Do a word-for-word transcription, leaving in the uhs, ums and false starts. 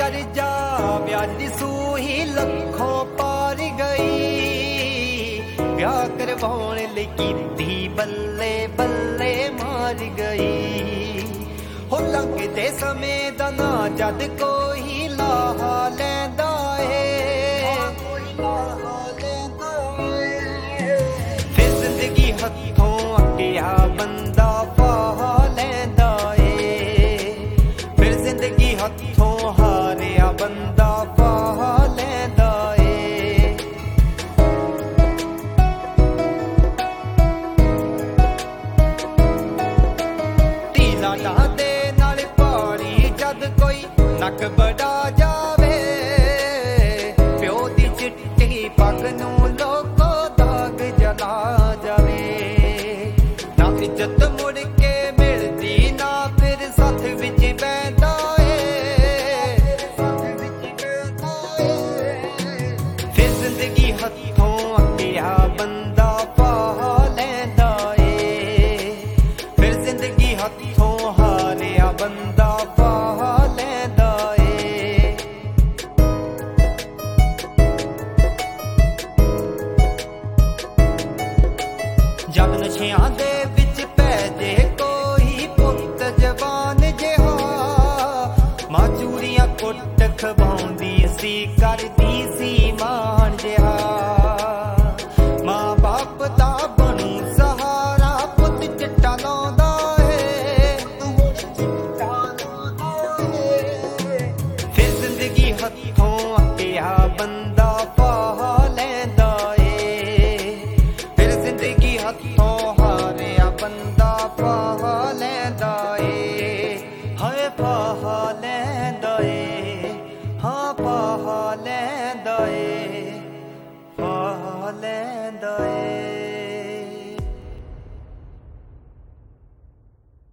कर जा ब्याज दी सूही लखों पार गई। ब्याह करवाउण लई कीती बल्ले बल्ले मार गई। हो लंघदे समय दा ना जद कोई लाहा लैंदा है। फिर जिंदगी हत्थों अक्किया बंदा फाह लैंदा है। फिर जिंदगी हत्थों हारिया बंदा फाह लैंदा है। ढीला डाह दे नाल पानी जद कोई नक बड़ा जावे। प्यो दी चिट्टी पग नूं लोको दाग जला जावे। ना इज्जत मुड़ के मिलदी ना फिर साथ विच बैठा है। फिर जिंदगी हत्थों अक्किया बंदा फाह लैंदा है। फिर जिंदगी हत्थों हारिया बंदा फाह लैंदा है। जग नशियां दे विच पै जे कोई पुत जवान जिहा। मां चूड़ियां कुट खवाउंदी सी करदी सी मान जिहा। मां बाप दा बनू सहारा पुत चिट्टा लाउंदा है। फिर जिंदगी हत्थों अक्किया बंदा फाह लैंदा है। फिर जिंदगी हत्थों हारिया बंदा फाह लैंदा है। हाय फाह लैंदा है। हाँ फाह लैंदा है। फाह लैंदा